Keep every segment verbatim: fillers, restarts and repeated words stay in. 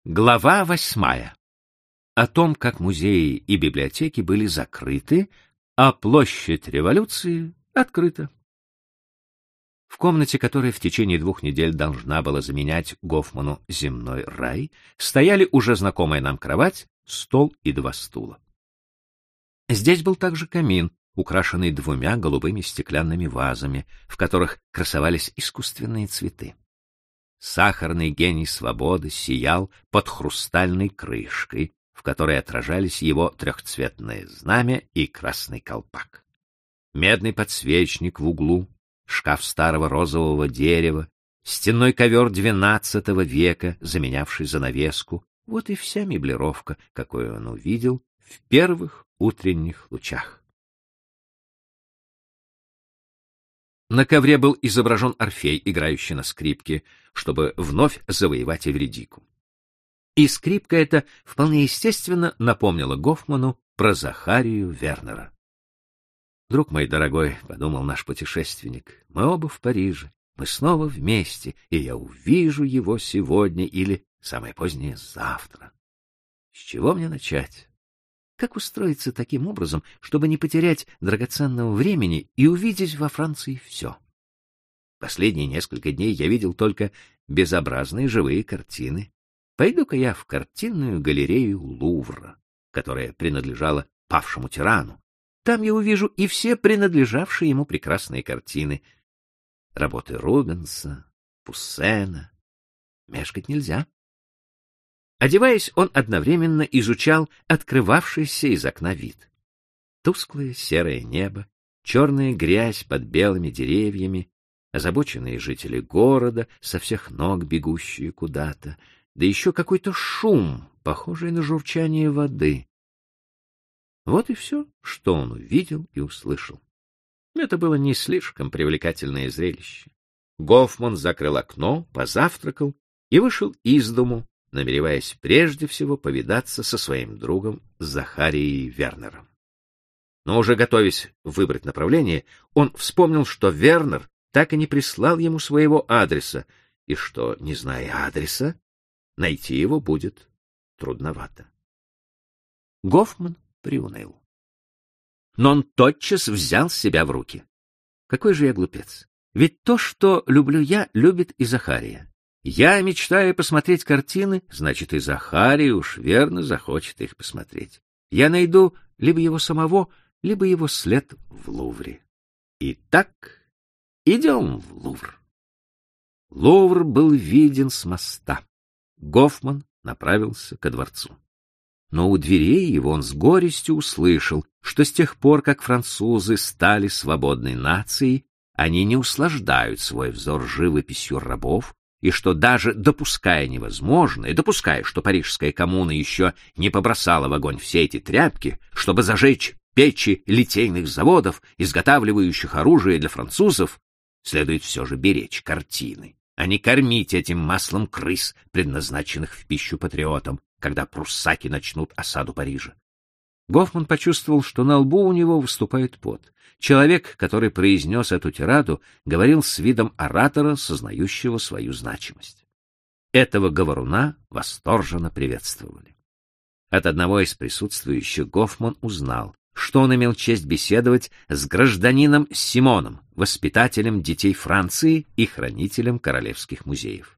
Глава восьмая. О том, как музеи и библиотеки были закрыты, а площадь революции открыта. В комнате, которая в течение двух недель должна была заменять Гофману земной рай, стояли уже знакомая нам кровать, стол и два стула. Здесь был также камин, украшенный двумя голубыми стеклянными вазами, в которых красовались искусственные цветы. Сахарный гений свободы сиял под хрустальной крышкой, в которой отражались его трехцветное знамя и красный колпак. Медный подсвечник в углу, шкаф старого розового дерева, стенной ковер двенадцатого века, заменявший занавеску — вот и вся меблировка, какую он увидел в первых утренних лучах. На ковре был изображен Орфей, играющий на скрипке, чтобы вновь завоевать Эвридику. И скрипка эта вполне естественно напомнила Гофману про Захарию Вернера. «Друг мой дорогой», — подумал наш путешественник, — «мы оба в Париже, мы снова вместе, и я увижу его сегодня или, самое позднее, завтра. С чего мне начать? Как устроиться таким образом, чтобы не потерять драгоценного времени и увидеть во Франции все? Последние несколько дней я видел только безобразные живые картины. Пойду-ка я в картинную галерею Лувра, которая принадлежала павшему тирану. Там я увижу и все принадлежавшие ему прекрасные картины. Работы Рубенса, Пуссена. Мешкать нельзя». Одеваясь, он одновременно изучал открывавшийся из окна вид. Тусклое серое небо, черная грязь под белыми деревьями, озабоченные жители города, со всех ног бегущие куда-то, да еще какой-то шум, похожий на журчание воды. Вот и все, что он увидел и услышал. Это было не слишком привлекательное зрелище. Гофман закрыл окно, позавтракал и вышел из дому, намереваясь прежде всего повидаться со своим другом Захарией Вернером. Но уже готовясь выбрать направление, он вспомнил, что Вернер так и не прислал ему своего адреса, и что, не зная адреса, найти его будет трудновато. Гофман приуныл. Но он тотчас взял себя в руки. Какой же я глупец! Ведь то, что люблю я, любит и Захария. Я мечтаю посмотреть картины, значит, и Захарий уж верно захочет их посмотреть. Я найду либо его самого, либо его след в Лувре. Итак, идем в Лувр. Лувр был виден с моста. Гофман направился ко дворцу. Но у дверей его он с горестью услышал, что с тех пор, как французы стали свободной нацией, они не услаждают свой взор живописью рабов, и что даже допуская невозможное, допуская, что парижская коммуна еще не побросала в огонь все эти тряпки, чтобы зажечь печи литейных заводов, изготавливающих оружие для французов, следует все же беречь картины, а не кормить этим маслом крыс, предназначенных в пищу патриотам, когда пруссаки начнут осаду Парижа. Гофман почувствовал, что на лбу у него выступает пот. Человек, который произнес эту тираду, говорил с видом оратора, сознающего свою значимость. Этого говоруна восторженно приветствовали. От одного из присутствующих Гофман узнал, что он имел честь беседовать с гражданином Симоном, воспитателем детей Франции и хранителем королевских музеев.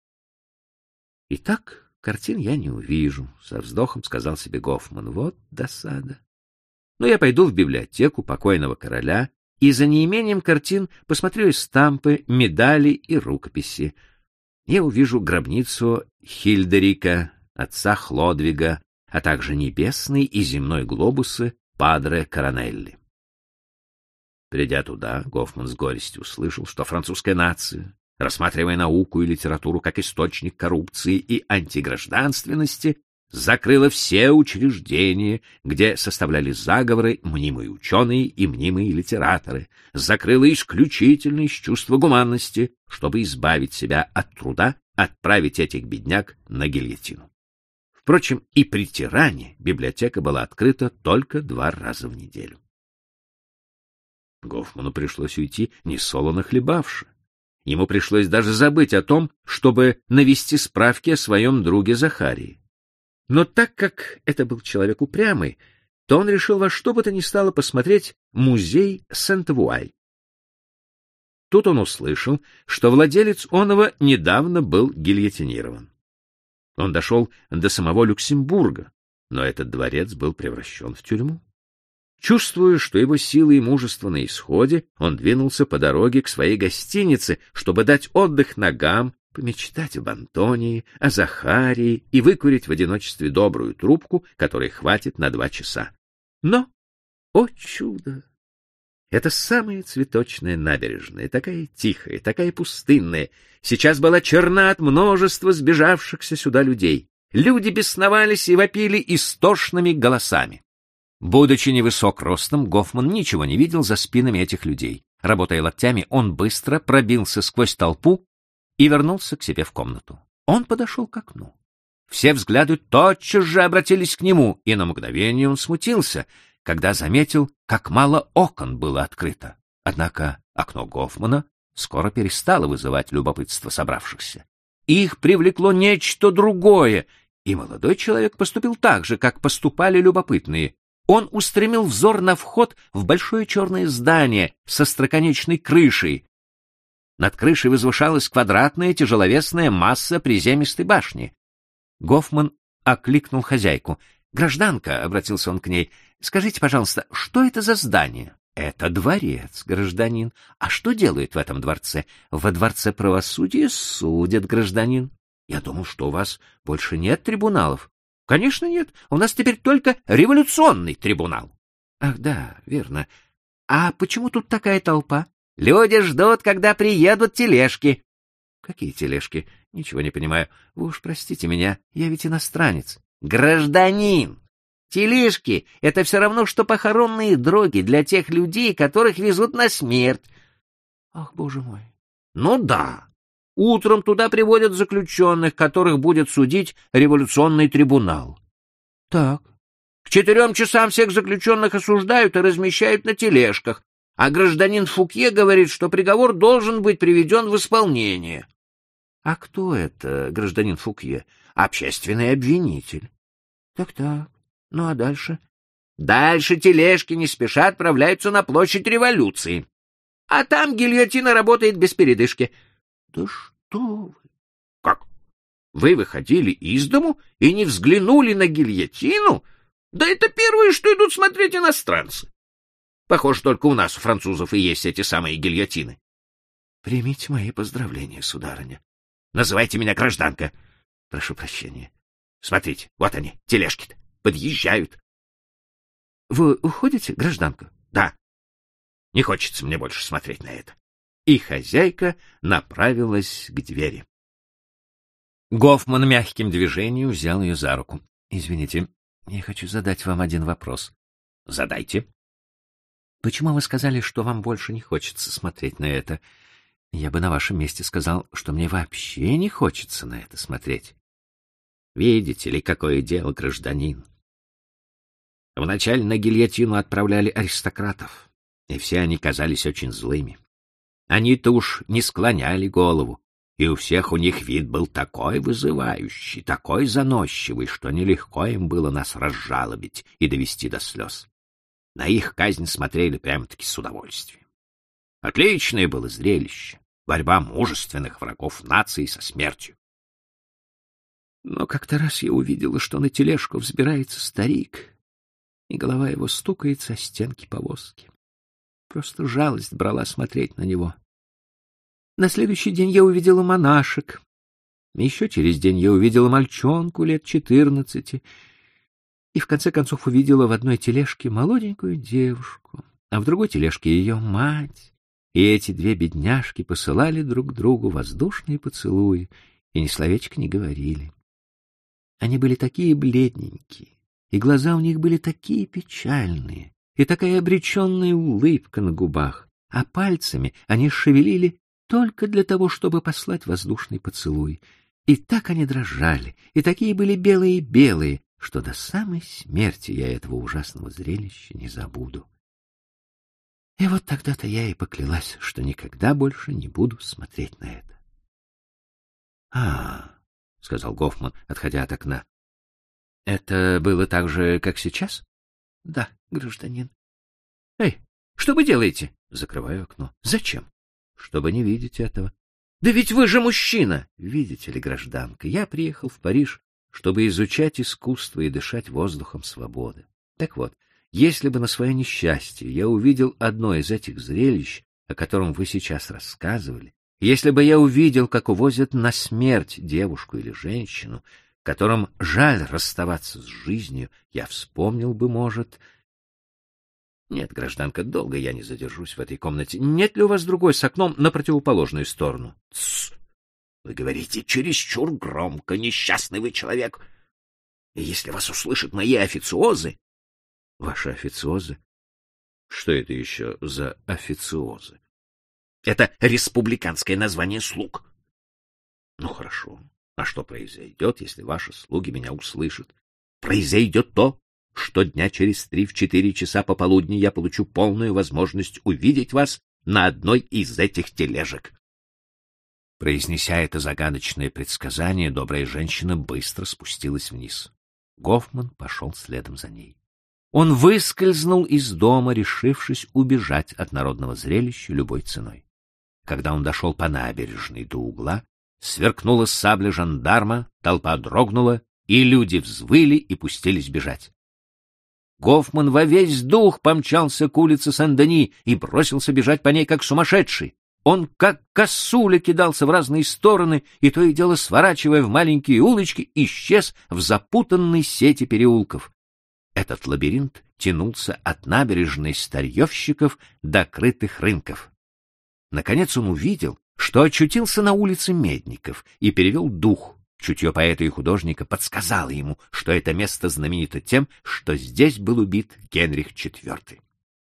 «Итак, картин я не увижу», — со вздохом сказал себе Гофман. «Вот досада. Но я пойду в библиотеку покойного короля и за неимением картин посмотрю эстампы, медали и рукописи. Я увижу гробницу Хильдерика, отца Хлодвига, а также небесный и земной глобусы Падре Коронелли». Придя туда, Гофман с горестью услышал, что французская нация, рассматривая науку и литературу как источник коррупции и антигражданственности, закрыла все учреждения, где составляли заговоры мнимые ученые и мнимые литераторы, закрыла исключительно из чувства гуманности, чтобы избавить себя от труда отправить этих бедняк на гильотину. Впрочем, и при тиране библиотека была открыта только два раза в неделю. Гофману пришлось уйти, несолоно хлебавши. Ему пришлось даже забыть о том, чтобы навести справки о своем друге Захарии. Но так как это был человек упрямый, то он решил во что бы то ни стало посмотреть музей Сент-Вуаль. Тут он услышал, что владелец оного недавно был гильотинирован. Он дошел до самого Люксембурга, но этот дворец был превращен в тюрьму. Чувствуя, что его силы и мужество на исходе, он двинулся по дороге к своей гостинице, чтобы дать отдых ногам, помечтать об Антонии, о Захарии и выкурить в одиночестве добрую трубку, которой хватит на два часа. Но, о чудо! Эта самая цветочная набережная, такая тихая, такая пустынная, сейчас была черна от множества сбежавшихся сюда людей. Люди бесновались и вопили истошными голосами. Будучи невысок ростом, Гофман ничего не видел за спинами этих людей. Работая локтями, он быстро пробился сквозь толпу и вернулся к себе в комнату. Он подошел к окну. Все взгляды тотчас же обратились к нему, и на мгновение он смутился, когда заметил, как мало окон было открыто. Однако окно Гофмана скоро перестало вызывать любопытство собравшихся. Их привлекло нечто другое, и молодой человек поступил так же, как поступали любопытные. Он устремил взор на вход в большое черное здание со остроконечной крышей. Над крышей возвышалась квадратная тяжеловесная масса приземистой башни. Гофман окликнул хозяйку. «Гражданка», — обратился он к ней, — «скажите, пожалуйста, что это за здание?» «Это дворец, гражданин. А что делают в этом дворце?» «Во дворце правосудия судят, гражданин». «Я думал, что у вас больше нет трибуналов». «Конечно нет. У нас теперь только революционный трибунал». «Ах, да, верно. А почему тут такая толпа?» «Люди ждут, когда приедут тележки». «Какие тележки? Ничего не понимаю. Вы уж простите меня, я ведь иностранец». «Гражданин! Тележки — это все равно, что похоронные дроги для тех людей, которых везут на смерть». «Ах, боже мой!» «Ну да. Утром туда приводят заключенных, которых будет судить революционный трибунал». «Так». «К четырем часам всех заключенных осуждают и размещают на тележках, а гражданин Фукье говорит, что приговор должен быть приведен в исполнение». «А кто это, гражданин Фукье?» «Общественный обвинитель». «Так-так. Ну а дальше?» «Дальше тележки не спеша отправляются на площадь революции. А там гильотина работает без передышки». «Да что вы!» «Как? Вы выходили из дому и не взглянули на гильотину? Да это первое, что идут смотреть иностранцы. Похоже, только у нас, у французов, и есть эти самые гильотины». «Примите мои поздравления, сударыня». «Называйте меня гражданка». «Прошу прощения». «Смотрите, вот они, тележки-то, подъезжают». «Вы уходите, гражданка?» «Да. Не хочется мне больше смотреть на это». И хозяйка направилась к двери. Гофман мягким движением взял ее за руку. «Извините, я хочу задать вам один вопрос». «Задайте». «Почему вы сказали, что вам больше не хочется смотреть на это? Я бы на вашем месте сказал, что мне вообще не хочется на это смотреть». «Видите ли, какое дело, гражданин? Вначале на гильотину отправляли аристократов, и все они казались очень злыми. Они-то уж не склоняли голову, и у всех у них вид был такой вызывающий, такой заносчивый, что нелегко им было нас разжалобить и довести до слез. На их казнь смотрели прямо-таки с удовольствием. Отличное было зрелище, борьба мужественных врагов нации со смертью. Но как-то раз я увидела, что на тележку взбирается старик, и голова его стукается о стенки повозки. Просто жалость брала смотреть на него. На следующий день я увидела монашек. Еще через день я увидела мальчонку лет четырнадцати. И в конце концов увидела в одной тележке молоденькую девушку, а в другой тележке ее мать. И эти две бедняжки посылали друг другу воздушные поцелуи и ни словечка не говорили. Они были такие бледненькие, и глаза у них были такие печальные, и такая обреченная улыбка на губах, а пальцами они шевелили только для того, чтобы послать воздушный поцелуй. И так они дрожали, и такие были белые-белые, что до самой смерти я этого ужасного зрелища не забуду. И вот тогда-то я и поклялась, что никогда больше не буду смотреть на это. — А, — сказал Гофман, отходя от окна. — Это было так же, как сейчас? — Да, гражданин. — Эй, что вы делаете? — Закрываю окно. — Зачем? — Чтобы не видеть этого. — Да ведь вы же мужчина! — Видите ли, гражданка, я приехал в Париж, чтобы изучать искусство и дышать воздухом свободы. Так вот, если бы на свое несчастье я увидел одно из этих зрелищ, о котором вы сейчас рассказывали, если бы я увидел, как увозят на смерть девушку или женщину, которым жаль расставаться с жизнью, я вспомнил бы, может... Нет, гражданка, долго я не задержусь в этой комнате. Нет ли у вас другой с окном на противоположную сторону? Тссс! Вы говорите чересчур громко, несчастный вы человек. И если вас услышат мои официозы... Ваши официозы? Что это еще за официозы? Это республиканское название слуг. Ну, хорошо. А что произойдет, если ваши слуги меня услышат? Произойдет то, что дня через три в четыре часа пополудни я получу полную возможность увидеть вас на одной из этих тележек. Произнеся это загадочное предсказание, добрая женщина быстро спустилась вниз. Гофман пошел следом за ней. Он выскользнул из дома, решившись убежать от народного зрелища любой ценой. Когда он дошел по набережной до угла, сверкнула сабля жандарма, толпа дрогнула, и люди взвыли и пустились бежать. Гофман во весь дух помчался к улице Сен-Дени и бросился бежать по ней как сумасшедший. Он как косуля кидался в разные стороны и то и дело, сворачивая в маленькие улочки, исчез в запутанной сети переулков. Этот лабиринт тянулся от набережной Старьевщиков до крытых рынков. Наконец он увидел, что очутился на улице Медников, и перевел дух. Чутье поэта и художника подсказало ему, что это место знаменито тем, что здесь был убит Генрих четвёртый.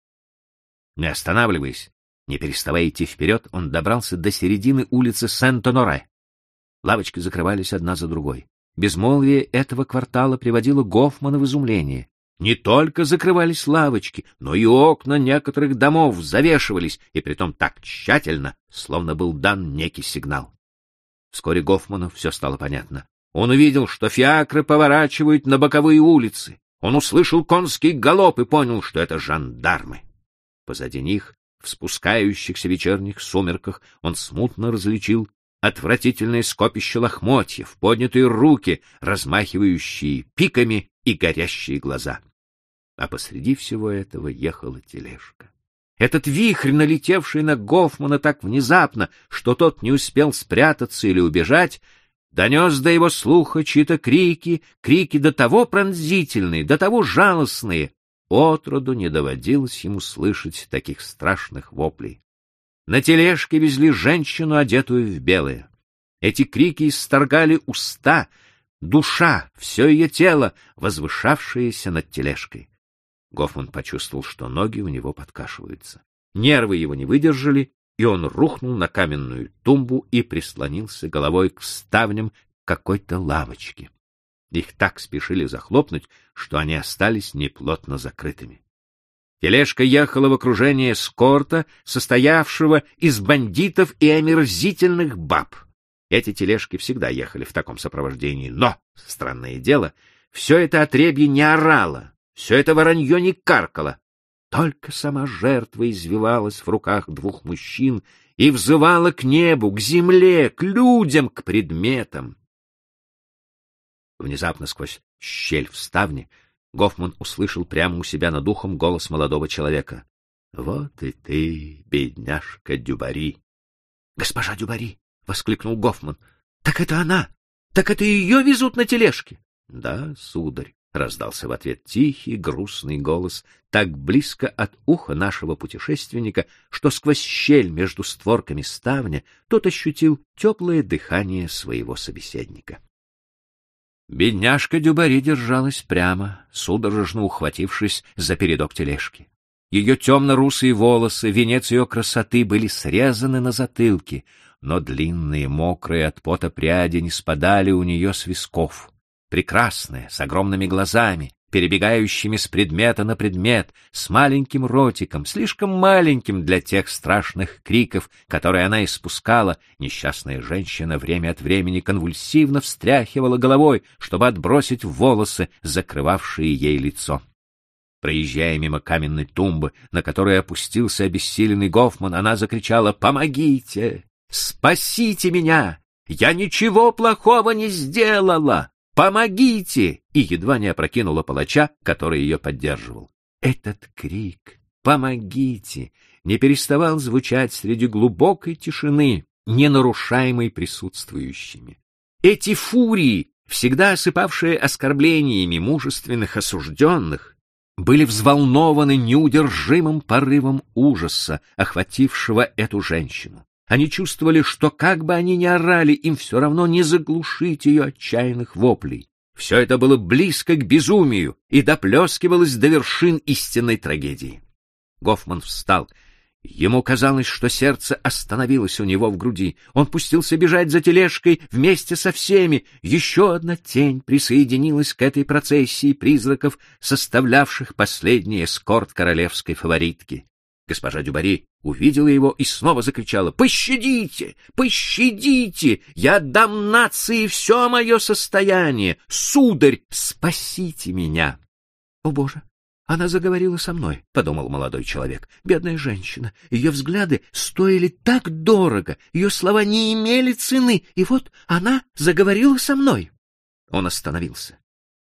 Не останавливаясь, не переставая идти вперед, он добрался до середины улицы Сент-Оноре. Лавочки закрывались одна за другой. Безмолвие этого квартала приводило Гофмана в изумление. Не только закрывались лавочки, но и окна некоторых домов завешивались, и притом так тщательно, словно был дан некий сигнал. Вскоре Гофману все стало понятно. Он увидел, что фиакры поворачивают на боковые улицы. Он услышал конский галоп и понял, что это жандармы. Позади них, в спускающихся вечерних сумерках, он смутно различил отвратительное скопище лохмотьев, поднятые руки, размахивающие пиками, и горящие глаза. А посреди всего этого ехала тележка. Этот вихрь, налетевший на Гофмана так внезапно, что тот не успел спрятаться или убежать, донес до его слуха чьи-то крики, крики до того пронзительные, до того жалостные. Отроду не доводилось ему слышать таких страшных воплей. На тележке везли женщину, одетую в белое. Эти крики исторгали уста, душа, все ее тело, возвышавшееся над тележкой. Гофман почувствовал, что ноги у него подкашиваются. Нервы его не выдержали, и он рухнул на каменную тумбу и прислонился головой к ставням какой-то лавочки. Их так спешили захлопнуть, что они остались неплотно закрытыми. Тележка ехала в окружении эскорта, состоявшего из бандитов и омерзительных баб. Эти тележки всегда ехали в таком сопровождении, но, странное дело, все это отребье не орало, все это воронье не каркало. Только сама жертва извивалась в руках двух мужчин и взывала к небу, к земле, к людям, к предметам. Внезапно сквозь щель в ставне Гофман услышал прямо у себя над ухом голос молодого человека. — Вот и ты, бедняжка Дюбари. — Госпожа Дюбари! — воскликнул Гофман. — Так это она! Так это ее везут на тележке! — Да, сударь, — раздался в ответ тихий, грустный голос, так близко от уха нашего путешественника, что сквозь щель между створками ставня тот ощутил теплое дыхание своего собеседника. Бедняжка Дюбари держалась прямо, судорожно ухватившись за передок тележки. Ее темно-русые волосы, венец ее красоты, были срезаны на затылке, но длинные, мокрые от пота пряди не спадали у нее с висков. Прекрасная, с огромными глазами, перебегающими с предмета на предмет, с маленьким ротиком, слишком маленьким для тех страшных криков, которые она испускала, несчастная женщина время от времени конвульсивно встряхивала головой, чтобы отбросить волосы, закрывавшие ей лицо. Проезжая мимо каменной тумбы, на которой опустился обессиленный Гофман, она закричала: «Помогите! Спасите меня! Я ничего плохого не сделала! Помогите!» и едва не опрокинула палача, который ее поддерживал. Этот крик «Помогите!» не переставал звучать среди глубокой тишины, не нарушаемой присутствующими. Эти фурии, всегда осыпавшие оскорблениями мужественных осужденных, были взволнованы неудержимым порывом ужаса, охватившего эту женщину. Они чувствовали, что как бы они ни орали, им все равно не заглушить ее отчаянных воплей. Все это было близко к безумию и доплескивалось до вершин истинной трагедии. Гофман встал. Ему казалось, что сердце остановилось у него в груди. Он пустился бежать за тележкой вместе со всеми. Еще одна тень присоединилась к этой процессии призраков, составлявших последний эскорт королевской фаворитки. Госпожа Дюбари увидела его и снова закричала: «Пощадите! Пощадите! Я отдам нации все мое состояние! Сударь, спасите меня!» «О, Боже! Она заговорила со мной», — подумал молодой человек. «Бедная женщина. Ее взгляды стоили так дорого, ее слова не имели цены, и вот она заговорила со мной». Он остановился.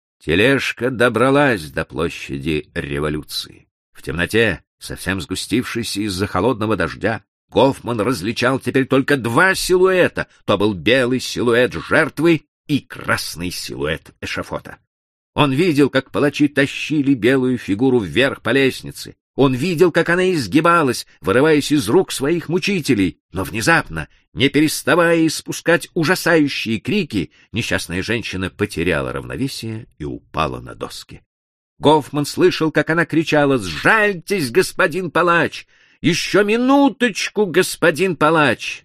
Тележка добралась до площади Революции. В темноте, совсем сгустившейся из-за холодного дождя, Гофман различал теперь только два силуэта. То был белый силуэт жертвы и красный силуэт эшафота. Он видел, как палачи тащили белую фигуру вверх по лестнице. Он видел, как она изгибалась, вырываясь из рук своих мучителей. Но внезапно, не переставая испускать ужасающие крики, несчастная женщина потеряла равновесие и упала на доски. Гофман слышал, как она кричала: «Сжальтесь, господин палач! Еще минуточку, господин палач!»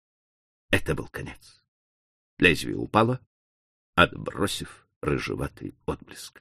Это был конец. Лезвие упало, отбросив рыжеватый отблеск.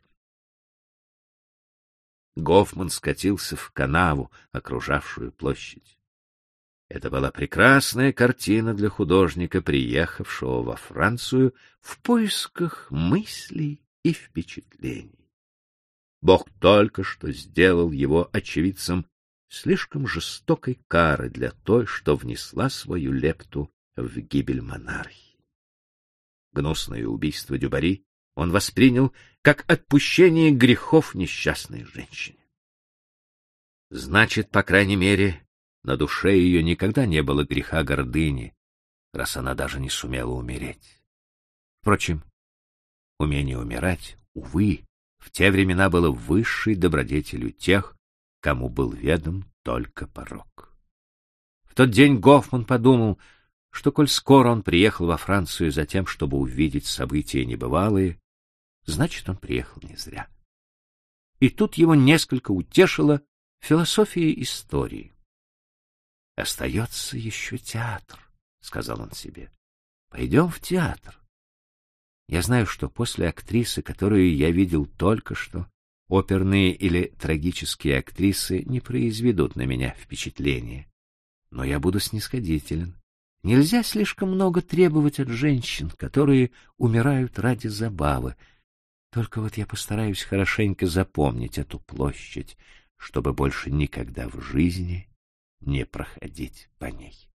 Гофман скатился в канаву, окружавшую площадь. Это была прекрасная картина для художника, приехавшего во Францию в поисках мыслей и впечатлений. Бог только что сделал его очевидцем слишком жестокой кары для той, что внесла свою лепту в гибель монархии. Гнусное убийство Дюбари он воспринял как отпущение грехов несчастной женщине. Значит, по крайней мере, на душе ее никогда не было греха гордыни, раз она даже не сумела умереть. Впрочем, умение умирать, увы, в те времена было высшей добродетелью тех, кому был ведом только порок. В тот день Гофман подумал, что, коль скоро он приехал во Францию за тем, чтобы увидеть события небывалые, значит, он приехал не зря. И тут его несколько утешила философия истории. «Остается еще театр», — сказал он себе. «Пойдем в театр. Я знаю, что после актрисы, которую я видел только что, оперные или трагические актрисы не произведут на меня впечатления. Но я буду снисходителен. Нельзя слишком много требовать от женщин, которые умирают ради забавы. Только вот я постараюсь хорошенько запомнить эту площадь, чтобы больше никогда в жизни не проходить по ней».